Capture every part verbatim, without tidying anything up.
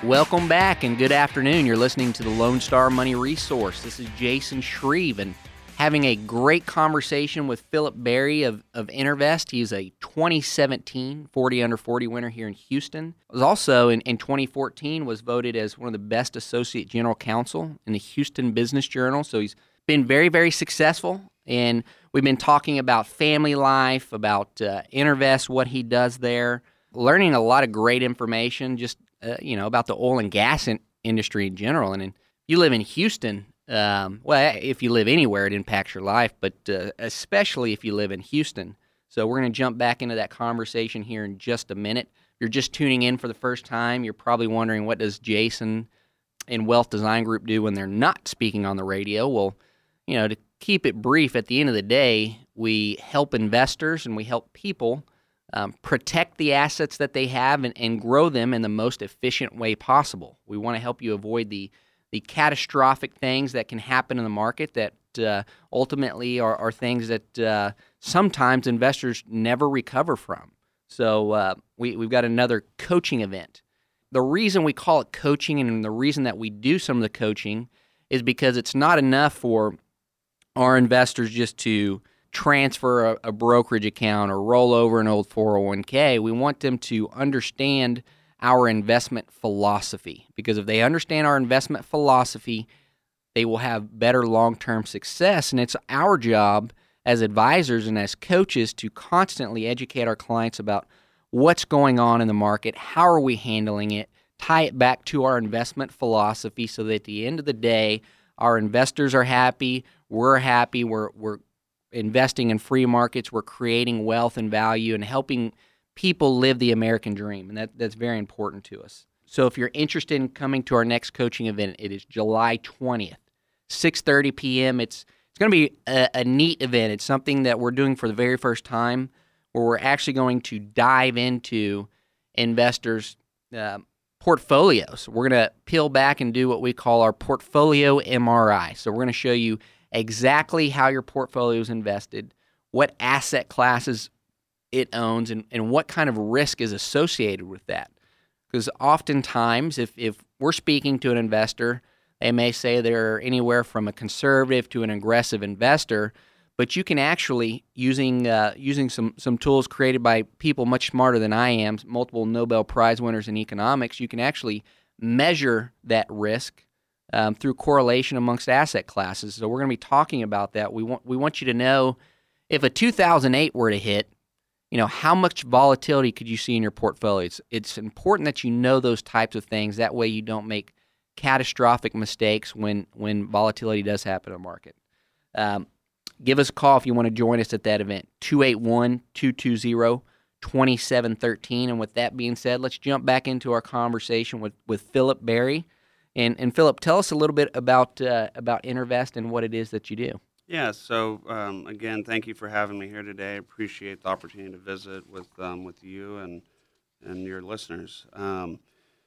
Welcome back and good afternoon. You're listening to the Lone Star Money Resource. This is Jason Shreve and having a great conversation with Philip Berry of, of Intervest. He is a twenty seventeen forty under forty winner here in Houston. Was also in, in twenty fourteen was voted as one of the best associate general counsel in the Houston Business Journal. So he's been very, very successful. And we've been talking about family life, about uh, Intervest, what he does there, learning a lot of great information just Uh, you know, about the oil and gas in- industry in general. And if you live in Houston, um, well, if you live anywhere, it impacts your life, but uh, especially if you live in Houston. So we're going to jump back into that conversation here in just a minute. If you're just tuning in for the first time, you're probably wondering, what does Jason and Wealth Design Group do when they're not speaking on the radio? Well, you know, to keep it brief, at the end of the day, we help investors and we help people Um, protect the assets that they have and, and grow them in the most efficient way possible. We want to help you avoid the the catastrophic things that can happen in the market that uh, ultimately are, are things that uh, sometimes investors never recover from. So uh, we, we've got another coaching event. The reason we call it coaching and the reason that we do some of the coaching is because it's not enough for our investors just to transfer a, a brokerage account or roll over an old four oh one k. We want them to understand our investment philosophy, because if they understand our investment philosophy, they will have better long-term success. And it's our job as advisors and as coaches to constantly educate our clients about what's going on in the market, how are we handling it, tie it back to our investment philosophy so that at the end of the day, our investors are happy, we're happy, we're we're investing in free markets, we're creating wealth and value and helping people live the American dream. And that, that's very important to us. So if you're interested in coming to our next coaching event, it is July twentieth, six thirty p.m. It's it's going to be a, a neat event. It's something that we're doing for the very first time, where we're actually going to dive into investors' uh, portfolios. We're going to peel back and do what we call our portfolio M R I. So we're going to show you exactly how your portfolio is invested, what asset classes it owns, and, and what kind of risk is associated with that. Because oftentimes, if, if we're speaking to an investor, they may say they're anywhere from a conservative to an aggressive investor, but you can actually, using uh, using some, some tools created by people much smarter than I am, multiple Nobel Prize winners in economics, you can actually measure that risk Um, through correlation amongst asset classes. So we're going to be talking about that. We want we want you to know, if a two thousand eight were to hit, you know, how much volatility could you see in your portfolio? It's, it's important that you know those types of things. That way you don't make catastrophic mistakes when, when volatility does happen in the market. Um, give us a call if you want to join us at that event, two eight one, two two zero, two seven one three. And with that being said, let's jump back into our conversation with, with Philip Berry. And, and Philip, tell us a little bit about uh, about Intervest and what it is that you do. Yeah, so um, again, thank you for having me here today. I appreciate the opportunity to visit with um, with you and and your listeners. Um,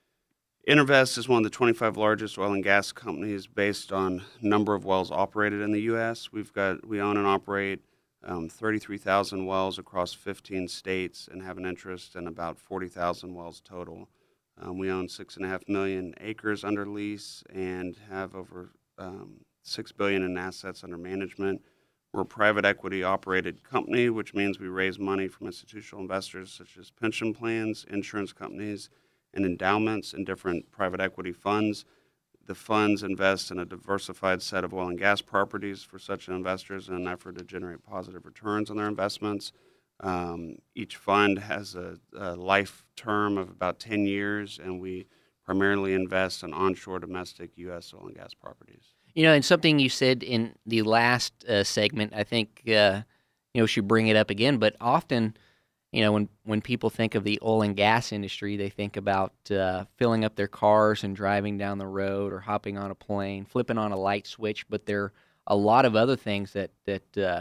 Intervest is one of the twenty-five largest oil and gas companies based on number of wells operated in the U S. We've got we own and operate um, thirty-three thousand wells across fifteen states and have an interest in about forty thousand wells total. Um, we own six and a half million acres under lease and have over um, six billion in assets under management. We're a private equity operated company, which means we raise money from institutional investors such as pension plans, insurance companies, and endowments and different private equity funds. The funds invest in a diversified set of oil and gas properties for such investors in an effort to generate positive returns on their investments. Um, each fund has a, a life term of about ten years, and we primarily invest in onshore domestic U S oil and gas properties. You know, and something you said in the last uh, segment, I think, uh, you know, we should bring it up again, but often, you know, when, when people think of the oil and gas industry, they think about uh, filling up their cars and driving down the road or hopping on a plane, flipping on a light switch, but there are a lot of other things that, that uh,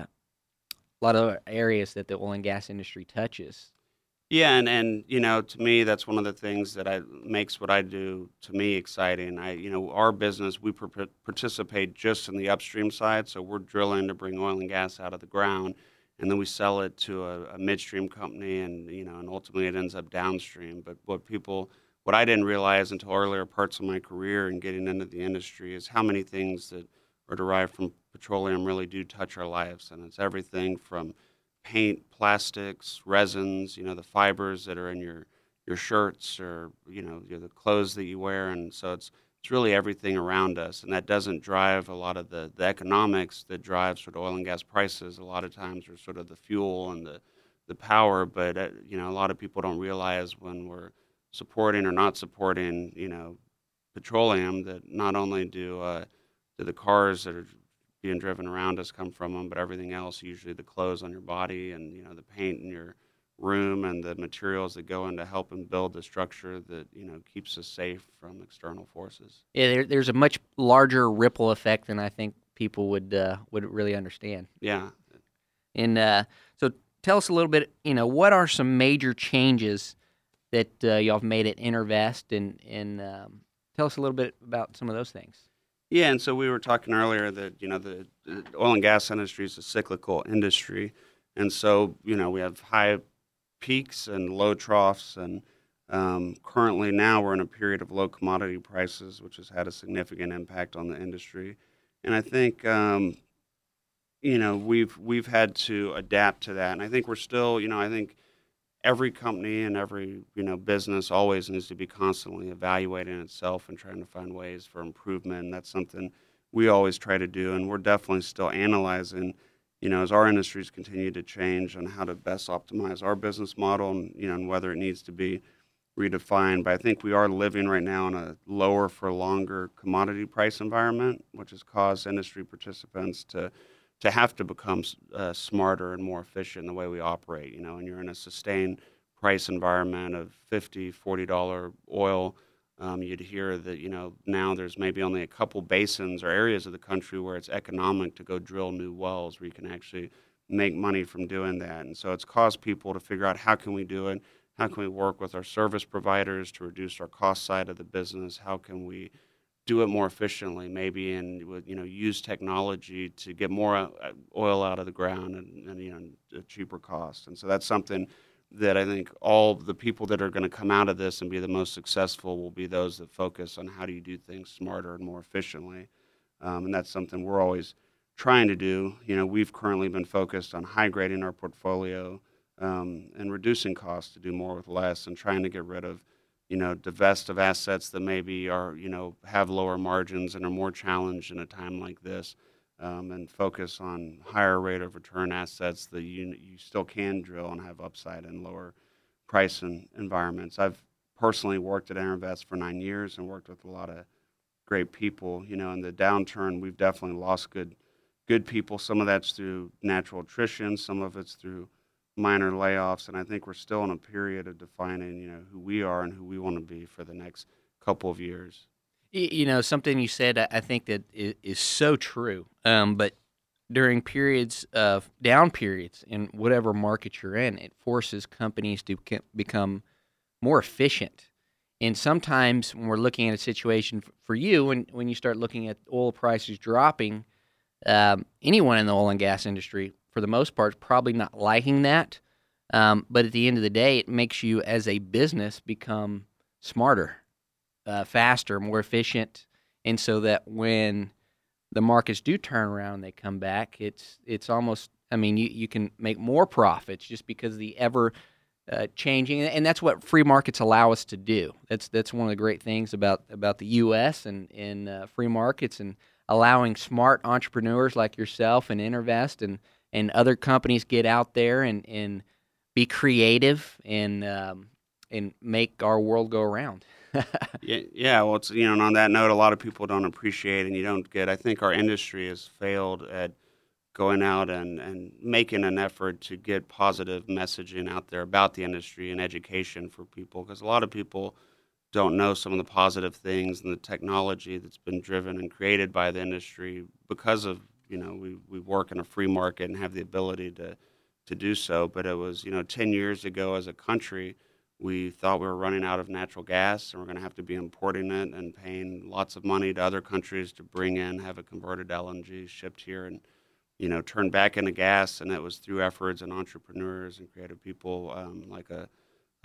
a lot of other areas that the oil and gas industry touches. Yeah, and, and you know, to me, that's one of the things that I makes what I do to me exciting. I, you know, our business, we per- participate just in the upstream side, so we're drilling to bring oil and gas out of the ground, and then we sell it to a, a midstream company, and you know, and ultimately it ends up downstream. But what people what I didn't realize until earlier parts of my career and getting into the industry is how many things that are derived from petroleum really do touch our lives. And it's everything from paint, plastics, resins, you know, the fibers that are in your, your shirts or, you know, the clothes that you wear. And so it's, it's really everything around us. And that doesn't drive a lot of the, the economics that drives sort of oil and gas prices. A lot of times are sort of the fuel and the, the power. But, uh, you know, a lot of people don't realize when we're supporting or not supporting, you know, petroleum, that not only do uh, do the cars that are being driven around us come from them, but everything else, usually the clothes on your body and, you know, the paint in your room and the materials that go into helping build the structure that, you know, keeps us safe from external forces. Yeah, there, there's a much larger ripple effect than I think people would uh, would really understand. Yeah. And uh, so tell us a little bit, you know, what are some major changes that uh, y'all have made at Intervest, and, and um, tell us a little bit about some of those things. Yeah, and so we were talking earlier that, you know, the, the oil and gas industry is a cyclical industry. And so, you know, we have high peaks and low troughs. And um, currently now we're in a period of low commodity prices, which has had a significant impact on the industry. And I think, um, you know, we've we've had to adapt to that. And I think we're still, you know, I think every company and every, you know, business always needs to be constantly evaluating itself and trying to find ways for improvement. And that's something we always try to do. And we're definitely still analyzing, you know, as our industries continue to change, on how to best optimize our business model and, you know, and whether it needs to be redefined. But I think we are living right now in a lower for longer commodity price environment, which has caused industry participants to to have to become uh, smarter and more efficient in the way we operate. You know, and you're in a sustained price environment of fifty dollars, forty dollars oil. Um, you'd hear that, you know, now there's maybe only a couple basins or areas of the country where it's economic to go drill new wells, where you can actually make money from doing that. And so it's caused people to figure out, how can we do it? How can we work with our service providers to reduce our cost side of the business? How can we do it more efficiently, maybe, and, you know, use technology to get more oil out of the ground and, and you know, at cheaper cost. And so that's something that I think all the people that are going to come out of this and be the most successful will be those that focus on how do you do things smarter and more efficiently. Um, and that's something we're always trying to do. You know, we've currently been focused on high grading our portfolio um, and reducing costs to do more with less, and trying to get rid of, you know, divest of assets that maybe are, you know, have lower margins and are more challenged in a time like this, um, and focus on higher rate of return assets that you you still can drill and have upside in lower price and environments. I've personally worked at Intervest for nine years and worked with a lot of great people. You know, in the downturn, we've definitely lost good good people. Some of that's through natural attrition, some of it's through minor layoffs, and I think we're still in a period of defining, you know, who we are and who we want to be for the next couple of years. You know, something you said, I think that is so true. Um, but during periods of down periods in whatever market you're in, it forces companies to become more efficient. And sometimes when we're looking at a situation for you, when when you start looking at oil prices dropping, um, anyone in the oil and gas industry, for the most part, is probably not liking that. Um, but at the end of the day, it makes you as a business become smarter, uh, faster, more efficient. And so that when the markets do turn around and they come back, it's it's almost, I mean, you, you can make more profits just because of the ever uh, changing. And that's what free markets allow us to do. That's that's one of the great things about, about the U S and, and uh, free markets, and allowing smart entrepreneurs like yourself and Intervest and and other companies get out there and, and be creative and um, and make our world go around. yeah, yeah. Well, it's, you know, and on that note, a lot of people don't appreciate, and you don't get. I think our industry has failed at going out and, and making an effort to get positive messaging out there about the industry and education for people, because a lot of people don't know some of the positive things and the technology that's been driven and created by the industry because of, you know, we, we work in a free market and have the ability to, to do so. But it was, you know, ten years ago as a country, we thought we were running out of natural gas and we're going to have to be importing it and paying lots of money to other countries to bring in, have it converted to L N G, shipped here, and, you know, turned back into gas. And it was through efforts and entrepreneurs and creative people um, like a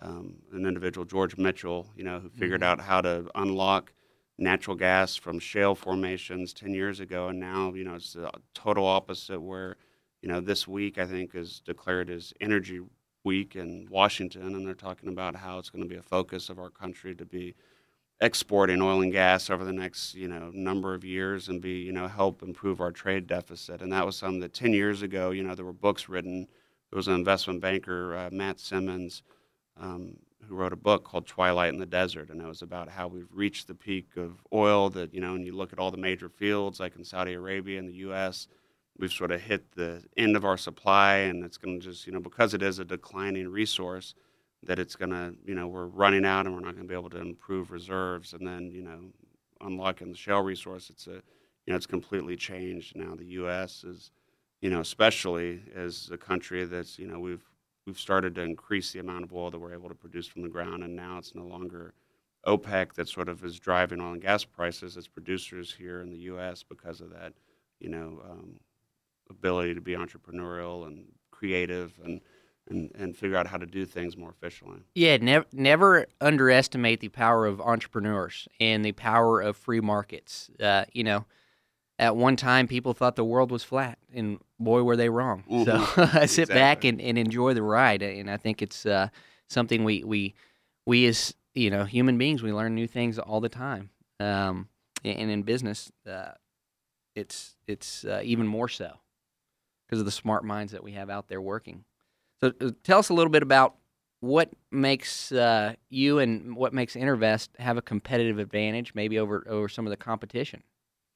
um, an individual, George Mitchell, you know, who figured Mhm. out how to unlock natural gas from shale formations ten years ago, and now, you know, it's the total opposite. Where, you know, this week I think is declared as Energy Week in Washington, and they're talking about how it's going to be a focus of our country to be exporting oil and gas over the next, you know, number of years and be, you know, help improve our trade deficit. And that was something that ten years ago, you know, there were books written. There was an investment banker, uh, Matt Simmons, um, who wrote a book called Twilight in the Desert, and it was about how we've reached the peak of oil. That, you know, and you look at all the major fields like in Saudi Arabia and the U S, we've sort of hit the end of our supply, and it's going to just, you know, because it is a declining resource, that it's going to, you know, we're running out and we're not going to be able to improve reserves. And then, you know, unlocking the shale resource, it's a, you know, it's completely changed. Now the U S is, you know, especially as a country that's, you know, we've, we've started to increase the amount of oil that we're able to produce from the ground. And now it's no longer OPEC that sort of is driving oil and gas prices. It's producers here in the U S because of that, you know, um, ability to be entrepreneurial and creative and, and, and figure out how to do things more efficiently. Yeah, never never underestimate the power of entrepreneurs and the power of free markets. Uh, you know, at one time people thought the world was flat, and boy, were they wrong. Mm-hmm. So I sit Exactly. back and, and enjoy the ride, and I think it's uh, something we, we we as, you know, human beings, we learn new things all the time. Um, and in business, uh, it's it's uh, even more so because of the smart minds that we have out there working. So uh, tell us a little bit about what makes uh, you and what makes Intervest have a competitive advantage, maybe over over some of the competition.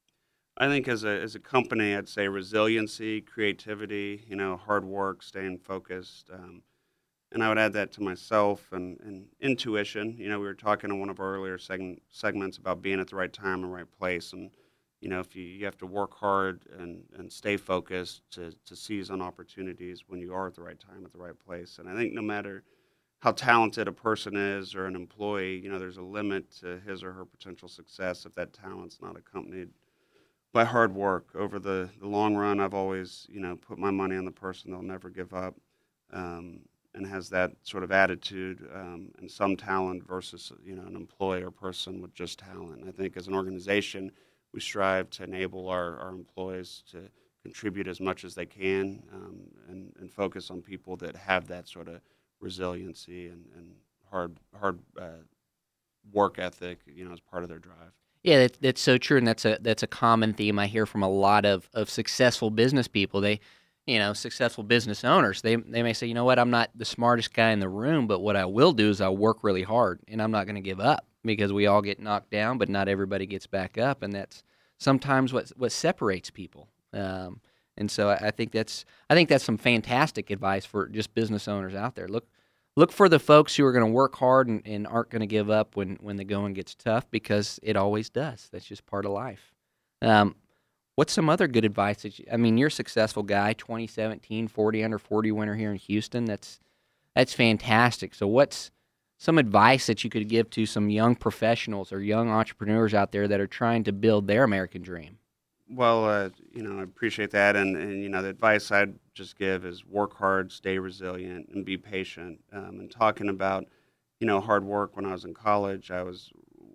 I think as a as a company, I'd say resiliency, creativity, you know, hard work, staying focused, um, and I would add that to myself and, and intuition. You know, we were talking in one of our earlier segment, segments about being at the right time and right place, and you know, if you, you have to work hard and, and stay focused to, to seize on opportunities when you are at the right time at the right place. And I think no matter how talented a person is or an employee, you know, there's a limit to his or her potential success if that talent's not accompanied by hard work. Over the, the long run, I've always, you know, put my money on the person that'll never give up, um, and has that sort of attitude, um, and some talent versus, you know, an employee or person with just talent. I think as an organization, we strive to enable our, our employees to contribute as much as they can, um, and, and focus on people that have that sort of resiliency and, and hard hard uh, work ethic, you know, as part of their drive. Yeah, that, that's so true, and that's a that's a common theme I hear from a lot of, of successful business people. They, you know, successful business owners. They they may say, you know what, I'm not the smartest guy in the room, but what I will do is I'll work really hard, and I'm not going to give up, because we all get knocked down, but not everybody gets back up, and that's sometimes what what separates people. Um, and so I, I think that's I think that's some fantastic advice for just business owners out there. Look look for the folks who are going to work hard and, and aren't going to give up when, when the going gets tough, because it always does. That's just part of life. Um, what's some other good advice that you, I mean, you're a successful guy, twenty seventeen forty under forty winner here in Houston. That's that's fantastic. So what's some advice that you could give to some young professionals or young entrepreneurs out there that are trying to build their American dream? Well, uh, you know, I appreciate that, and, and you know, the advice I'd just give is work hard, stay resilient, and be patient. Um, and talking about, you know, hard work. When I was in college, I was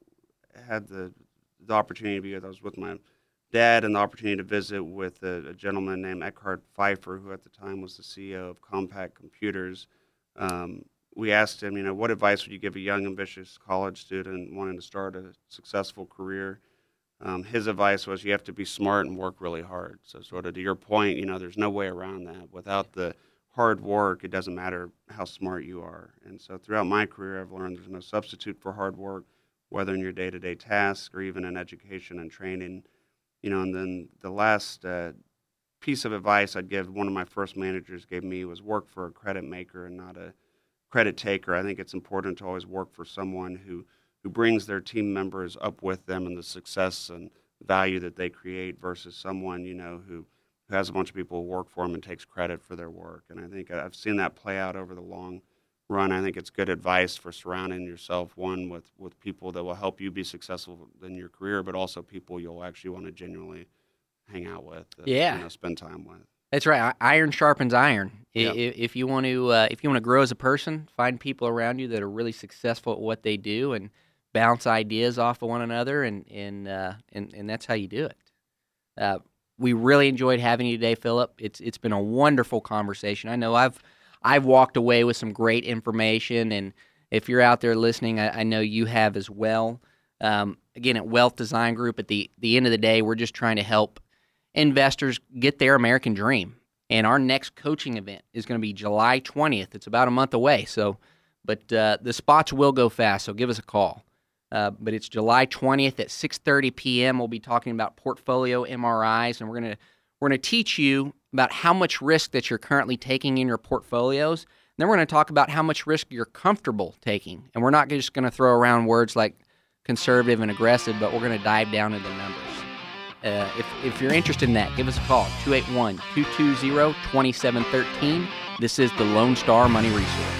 had the the opportunity to be with. I was with my dad, and the opportunity to visit with a, a gentleman named Eckhart Pfeiffer, who at the time was the C E O of Compaq Computers. Um, we asked him, you know, what advice would you give a young, ambitious college student wanting to start a successful career? Um, his advice was you have to be smart and work really hard. So sort of to your point, you know, there's no way around that. Without the hard work, it doesn't matter how smart you are. And so throughout my career, I've learned there's no substitute for hard work, whether in your day-to-day tasks or even in education and training. You know, and then the last uh, piece of advice I'd give, one of my first managers gave me, was work for a credit maker and not a credit taker. I think it's important to always work for someone who who brings their team members up with them in the success and value that they create, versus someone, you know, who, who has a bunch of people who work for them and takes credit for their work. And I think I've seen that play out over the long run. I think it's good advice for surrounding yourself, one, with, with people that will help you be successful in your career, but also people you'll actually want to genuinely hang out with, and, Yeah. you know, spend time with. That's right. I- Iron sharpens iron. I- Yep. i- If you want to, uh, if you want to grow as a person, find people around you that are really successful at what they do, and bounce ideas off of one another, and and uh, and, and that's how you do it. Uh, we really enjoyed having you today, Philip. It's it's been a wonderful conversation. I know I've I've walked away with some great information, and if you're out there listening, I, I know you have as well. Um, again, at Wealth Design Group, at the the end of the day, we're just trying to help investors get their American dream. And our next coaching event is going to be July twentieth. It's about a month away. So, but uh, the spots will go fast. So give us a call. Uh, but it's July twentieth at six thirty p.m. We'll be talking about portfolio M R Is, and we're gonna we're gonna teach you about how much risk that you're currently taking in your portfolios. And then we're gonna talk about how much risk you're comfortable taking. And we're not just gonna throw around words like conservative and aggressive, but we're gonna dive down into the numbers. Uh, if, if you're interested in that, give us a call, two eight one, two two zero, two seven one three. This is the Lone Star Money Resource.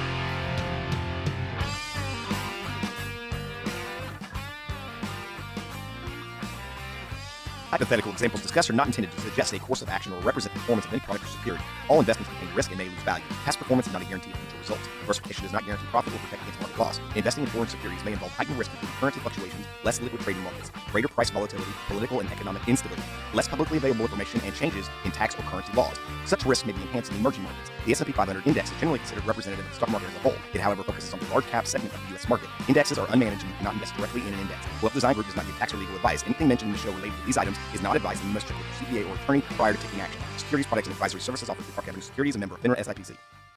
Hypothetical examples discussed are not intended to suggest a course of action or represent the performance of any product or security. All investments contain risk and may lose value. Past performance is not a guarantee of future results. Diversification does not guarantee profit or protect against market loss. Investing in foreign securities may involve heightened risk, including currency fluctuations, less liquid trading markets, greater price volatility, political and economic instability, less publicly available information, and changes in tax or currency laws. Such risk may be enhanced in emerging markets. The S and P five hundred index is generally considered representative of the stock market as a whole. It, however, focuses on the large cap segment of the U S market. Indexes are unmanaged and you cannot invest directly in an index. Wealth Design Group does not give tax or legal advice. Anything mentioned in the show related to these items is not advice, and you must check with your C P A or attorney prior to taking action. Securities products and advisory services offered through Park Avenue Securities, a member of FINRA S I P C.